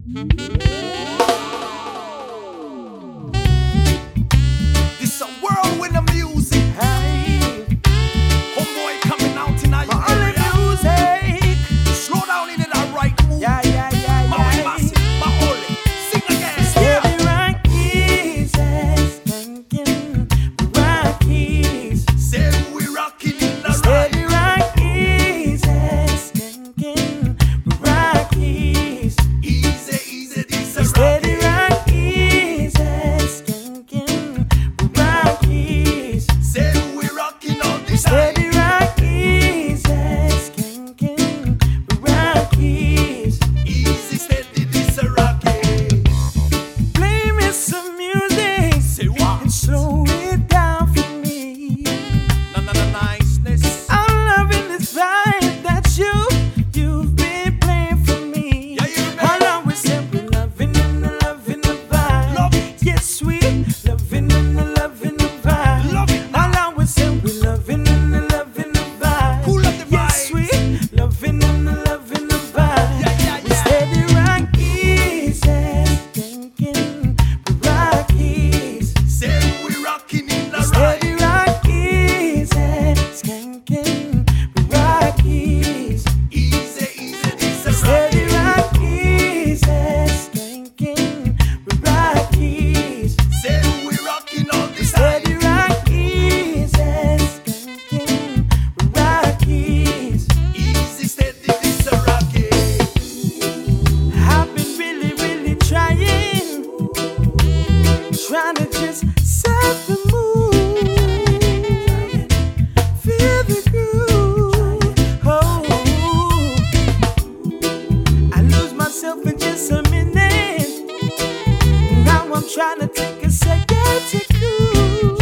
This a whirlwind of music. Hey, homeboy coming out tonight. My only music. Slow down in that right move. Yeah. My only massive, my only. Sing again. Steady Rockies, skanking Rockies. Say we rocking in the Steady right. Rockies, skanking Rockies. Easy, this a Steady rocket. Rockies, skanking Rockies. Say we rocking all the time. Steady Rockies, skanking Rockies. Easy, steady, this a rocket. Play me some music Say what? and slow it down for me. Niceness. I'm loving this vibe that you've been playing for me. Yeah, you remember? I'll always say we're loving and loving the vibe. Love it. Yes, we loving and loving the vibe. Love it now. I'll always say we're loving and loving the vibe. Cool up the Yes, we vibes. loving and loving the vibe. Yeah. We steady Rockies, skanking Rockies. Say we rocking in the Steady right. Rockies, skanking Rockies. Easy, this a Steady rocket. Rockies, skanking Rockies. Say we rocking all the time. Steady Rockies, skanking Rockies. Easy, steady, this a rocket. I've been really trying to just set the mood, feel the groove. Oh, I lose myself in just a minute. Now I'm trying to take a second to cruise.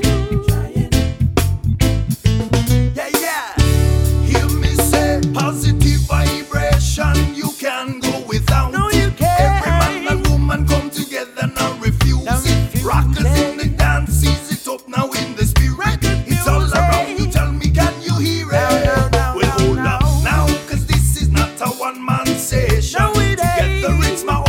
Yeah. Hear me say positive vibration. You can go without. No, you Every man can't. and woman come together now refuse Now it. refuse Rockers it. in the dance, seize it up now in the spirit. Rocket It's all music. around you. Tell me, can you hear it? Now, Well, hold now. up now, 'cause this is not a one-man session. No, it Together ain't. it's my